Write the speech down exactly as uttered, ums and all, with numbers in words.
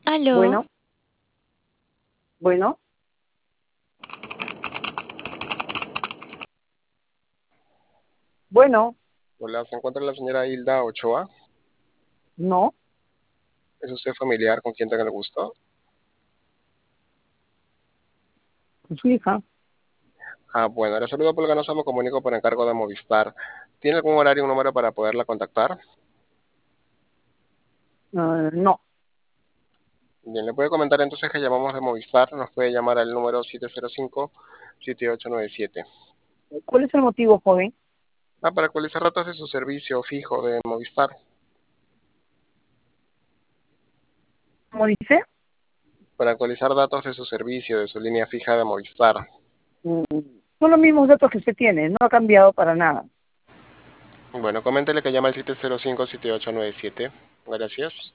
Aló, Bueno, bueno, bueno, Hola, ¿se encuentra la señora Hilda Ochoa? no, ¿Es usted familiar con quien tenga el gusto? con su hija. Ah, bueno, le saludo porque no me comunico por encargo de Movistar. ¿Tiene algún horario, un número para poderla contactar? Ah, no. Bien, le puede comentar entonces que llamamos de Movistar. Nos puede llamar al número siete cero cinco, siete ocho nueve siete. ¿Cuál es el motivo, joven? Ah, para actualizar datos de su servicio fijo de Movistar. ¿Cómo dice? Para actualizar datos de su servicio, de su línea fija de Movistar. Mm, son los mismos datos que usted tiene, no ha cambiado para nada. Bueno, coméntele que llama al siete cero cinco, siete ocho nueve siete. Gracias.